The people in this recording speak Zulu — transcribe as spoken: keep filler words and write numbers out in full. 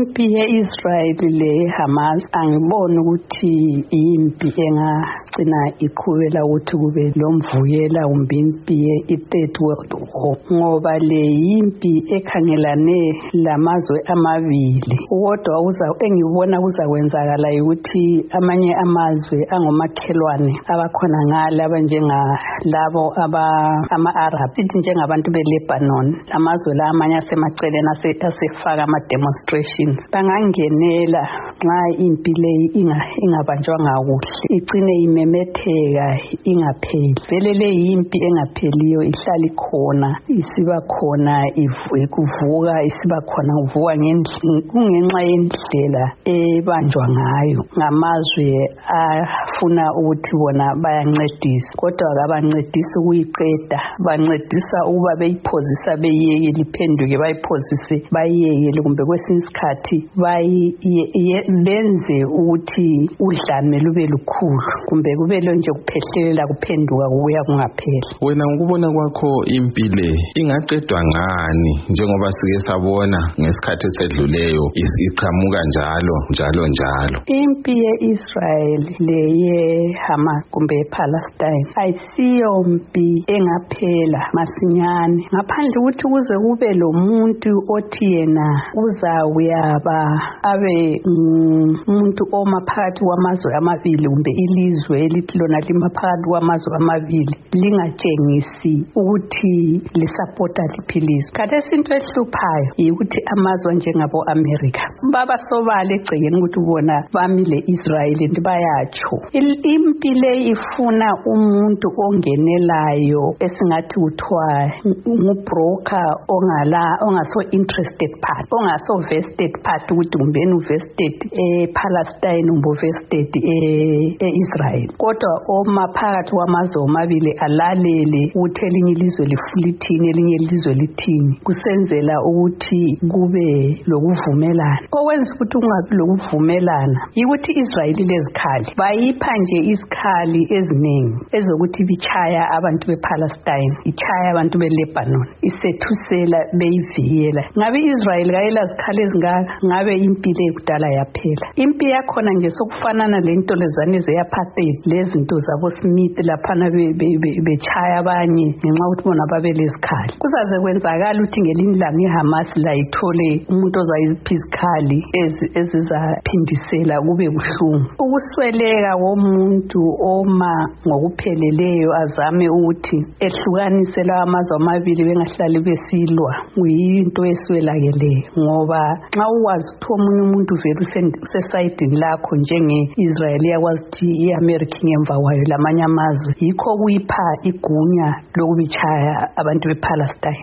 impi ye-Israel le-Hamas angiboni ukuthi impi engagcina iqhubela ukuthi kube lomvuyela kumbe impi ye-third world war, ngoba le impi ekhangelane lamazwe amabili. Kodwa uza engibona kuzakwenzakala ukuthi amanye amazwe angomakhelwane abakhona ngale abanjengalabo aba ama-Arab, sithi njengabantu be-Lebanon, amazwe la amanye asemaceleni asefaka ama-demonstrations, bangangenela nxa impi leyi ingabanjwanga kuhle, igcine imemetheka ingapheli. Vele le impi engapheliyo ihlala ikhona, isiba khona kuvuka, isiba khona kuvuka kungenxa yendlela ebanjwa ngayo ngamazwe afuna ukuthi bona bayancedisa, kodwa akabancedisi ukuyiqeda, bancedisa ukuba beyiphozisa beyiyekele iphenduke, bayiphozise bayiyekele, kumbe kwesinye isikhathi benze ukuthi udlame lube lukhulu, kumbe kube lonje kuphehlelela kuphenduka kubuya kungapheli. Wena ngokubona kwakho impi le ingaqedwa ngani, njengoba sike sabona ngesikhathi esedluleyo iqhamuka njalo njalo njalo? Impi ye-Israel le ye-Hamas kumbe ye-Palestine ayisiyo mpi engaphela masinyane, ngaphandle ukuthi kuze kube lo muntu othi yena uzawuyaba abe umuntu oma phakathi kwamazwe amabili, kumbe ilizwe elithi lona lima phakathi kwamazwe amabili lingatshengisi ukuthi lisapota liphilizwe. Khathesi into ehluphayo yikuthi amazwe njengabo America baba sobala egcekeni ukuthi bona bamile Israel ndi bayatsho. Impi le ifuna umuntu ongenelayo esingathi kuthiwa ngubroker ongala ongaso interested part, ongaso vested part, ukuthi kumbeni uvested e-Palestine kumbe uvested e-Israel, kodwa oma phakathi kwamazwe omabili alalele ukuthi elinye ilizwe lifulithini elinye ilizwe lithini, kusenzela ukuthi kube lokuvumelana. Okwenza ukuthi kungabi lokuvumelana yikuthi Israel lezikhali bayipha nje isikhali eziningi ezokuthi bichaya abantu be-Palestine, ichaya abantu be-Lebanon, isethusela beyivikela. Ngabe Israel kayela zikhali ezingaka, ngabe impilo ekudala yaphela. Impi yakhona nje sokufanana lento lezane ze-apartheid, lezinto zabo Smith laphana bechaya abanye ngenxa ukuthi bona babelezikhali. Kuzaze kwenzakala ukuthi ngelinye ilanga iHamas la ithole umuntu ozayizipha izikhali ezizaphindisela kube buhlungu. Ukusweleka komuntu oma ngokupheleleyo azame ukuthi ehlukanise lawa amazwe amabili bengahlali besilwa kuyinto eswelakeleyo, ngoba nxa ukwazi ukuthi omunye umuntu vele usesayidini lakho njenge-Israel yakwazi ukuthi i-America ngemva kwayo lamanye amazwe, yikho kuyipha igunya lokubichaya abantu be-Palestine.